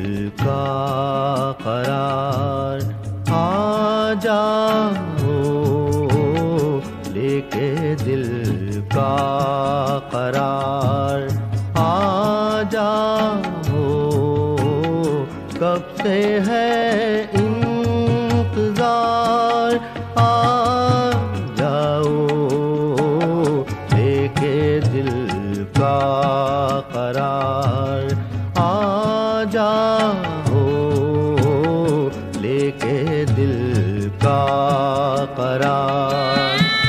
का करार, आ जाओ लेके दिल का करार, आ जाओ कब से है इंतजार, आ जाओ लेके दिल का करार, आ जाओ लेके दिल का करार।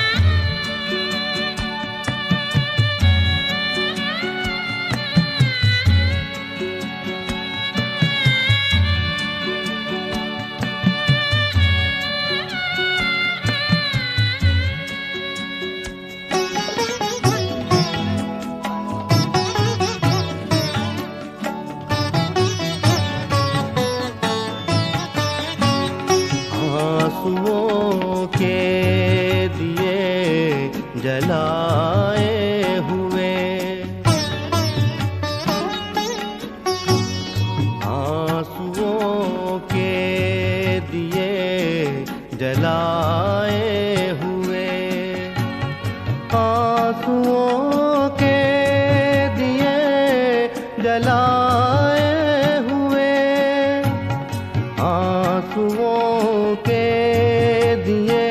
आंसुओं के दिए जलाए हुए, आंसुओं के दिए जलाए हुए, आंसुओं के दिए जलाए हुए, आंसुओं के दिए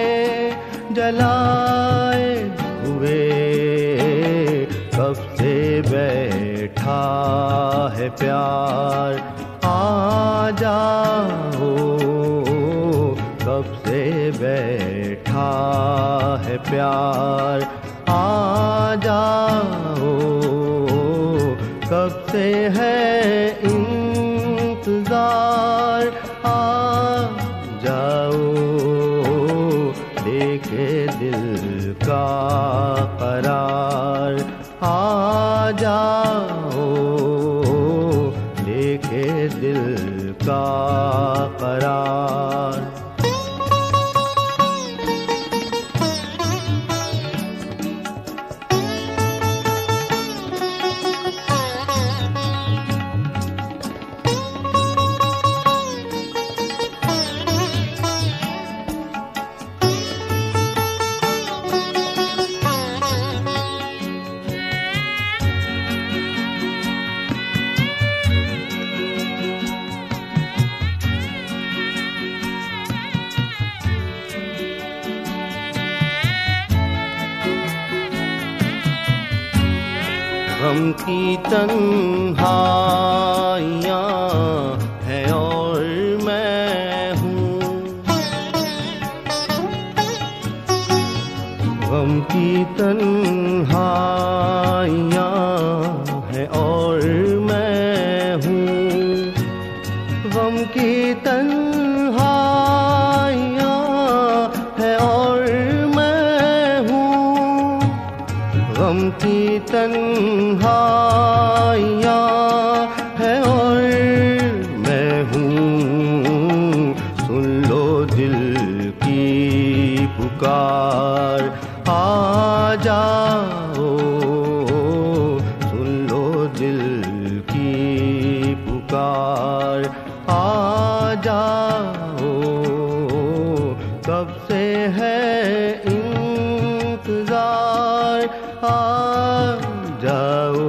जलाए हुए, कब से बैठा है प्यार, आ जाओ कब से बैठा है प्यार, आ जाओ कब से है इंतजार, आ जाओ लेके दिल का करार, आ जाओ लेके दिल का करार। गम की तन्हाइयाँ है और मैं हूँ, गम की तन्हाइयाँ है और मैं हूँ, गम की तन्हाइयाँ है और मैं हूँ, गम की तन्हाइयाँ है और मैं हूँ, सुन लो दिल की पुकार, आ जाओ सुन लो दिल की पुकार, आ जाओ कब से है इंतजार, आ जाओ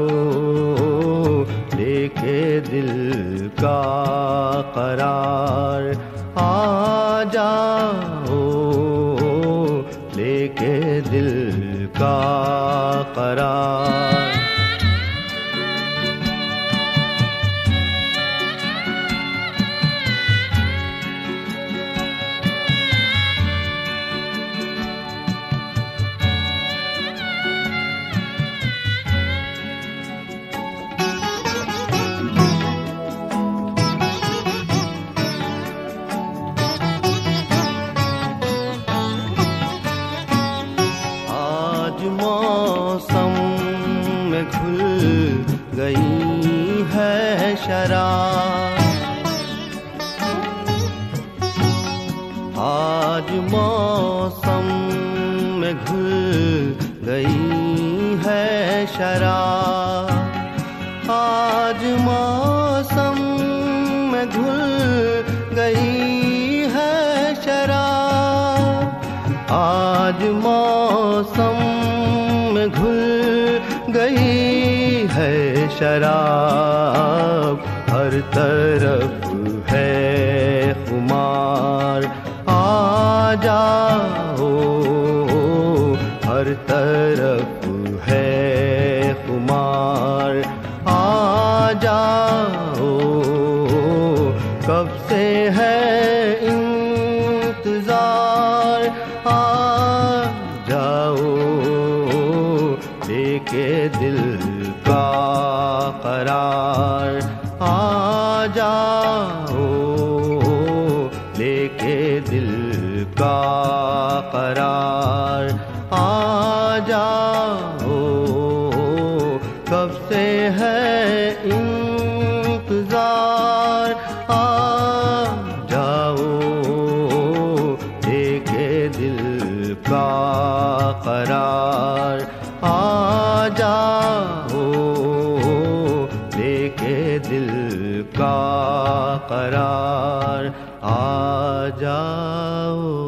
लेके दिल का करार, आ जाओ लेके दिल का करार। मौसम में घुल गई है शराब, आज मौसम में घुल गई है शराब, आज मौसम में घुल गई है शराब। आज मौसम में घुल गई है शराब। हर तरफ है खुमार, आ जाओ। हर तरफ है खुमार, आ जाओ। कब से है इंतजार, आ जाओ। लेके दिल का करार, आ जाओ। लेके दिल का करार, आ जाओ। कब से है इंतजार, आ जाओ। लेके दिल का करार, आ जाओ। लेके दिल का करार, आ जाओ।